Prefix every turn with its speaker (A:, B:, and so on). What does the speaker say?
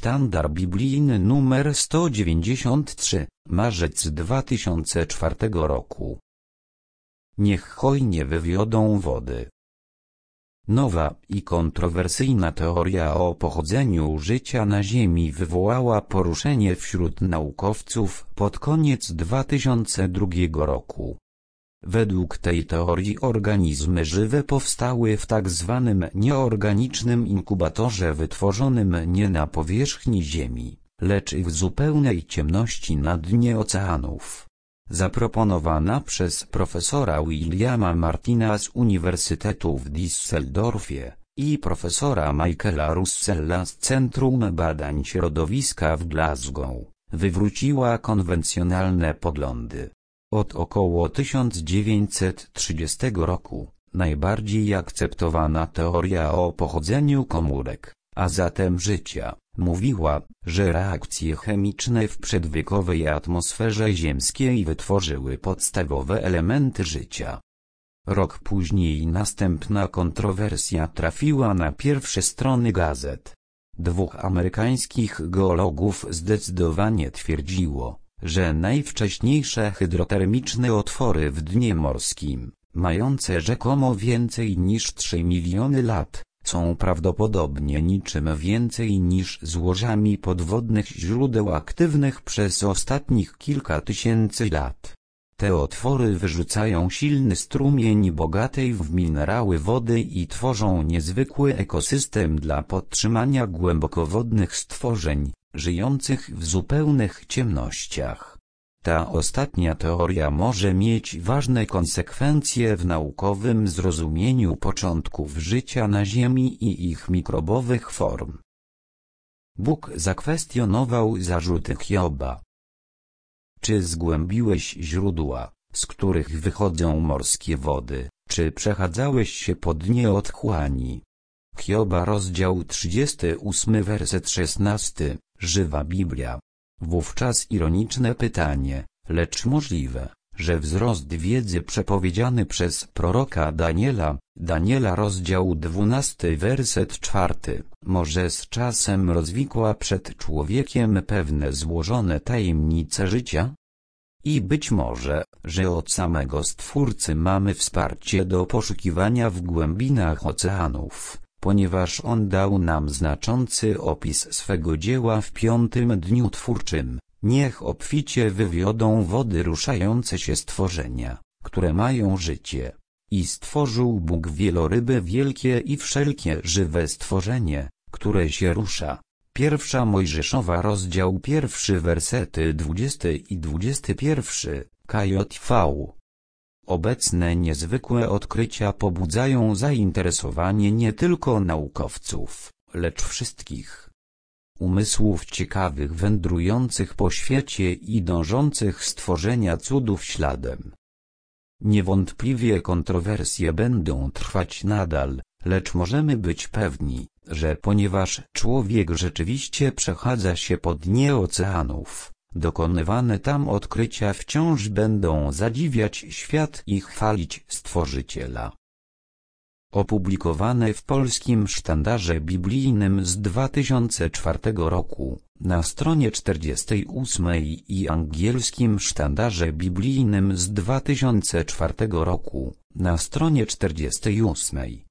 A: Sztandar biblijny numer 193, marzec 2004 roku. Niech hojnie wywiodą wody. Nowa i kontrowersyjna teoria o pochodzeniu życia na Ziemi wywołała poruszenie wśród naukowców pod koniec 2002 roku. Według tej teorii organizmy żywe powstały w tak zwanym nieorganicznym inkubatorze wytworzonym nie na powierzchni Ziemi, lecz w zupełnej ciemności na dnie oceanów. Zaproponowana przez profesora Williama Martina z Uniwersytetu w Düsseldorfie i profesora Michaela Russella z Centrum Badań Środowiska w Glasgow, wywróciła konwencjonalne poglądy. Od około 1930 roku, najbardziej akceptowana teoria o pochodzeniu komórek, a zatem życia, mówiła, że reakcje chemiczne w przedwiekowej atmosferze ziemskiej wytworzyły podstawowe elementy życia. Rok później następna kontrowersja trafiła na pierwsze strony gazet. Dwóch amerykańskich geologów zdecydowanie twierdziło, że najwcześniejsze hydrotermiczne otwory w dnie morskim, mające rzekomo więcej niż 3 miliony lat, są prawdopodobnie niczym więcej niż złożami podwodnych źródeł aktywnych przez ostatnich kilka tysięcy lat. Te otwory wyrzucają silny strumień bogatej w minerały wody i tworzą niezwykły ekosystem dla podtrzymania głębokowodnych stworzeń, żyjących w zupełnych ciemnościach. Ta ostatnia teoria może mieć ważne konsekwencje w naukowym zrozumieniu początków życia na Ziemi i ich mikrobowych form. Bóg zakwestionował zarzuty Hioba. Czy zgłębiłeś źródła, z których wychodzą morskie wody, czy przechadzałeś się po dnie otchłani? Hioba rozdział 38 werset 16, Żywa Biblia. Wówczas ironiczne pytanie, lecz możliwe, że wzrost wiedzy przepowiedziany przez proroka Daniela rozdział 12 werset 4, może z czasem rozwikła przed człowiekiem pewne złożone tajemnice życia? I być może, że od samego Stwórcy mamy wsparcie do poszukiwania w głębinach oceanów, ponieważ On dał nam znaczący opis swego dzieła w 5. dniu twórczym. Niech obficie wywiodą wody ruszające się stworzenia, które mają życie. I stworzył Bóg wieloryby wielkie i wszelkie żywe stworzenie, które się rusza. 1 Mojżeszowa rozdział 1 wersety 20 i 21, KJV. Obecne niezwykłe odkrycia pobudzają zainteresowanie nie tylko naukowców, lecz wszystkich umysłów ciekawych wędrujących po świecie i dążących stworzenia cudów śladem. Niewątpliwie kontrowersje będą trwać nadal, lecz możemy być pewni, że ponieważ człowiek rzeczywiście przechadza się po dnie oceanów, dokonywane tam odkrycia wciąż będą zadziwiać świat i chwalić Stworzyciela. Opublikowane w polskim Sztandarze Biblijnym z 2004 roku, na stronie 48 i angielskim Sztandarze Biblijnym z 2004 roku, na stronie 48.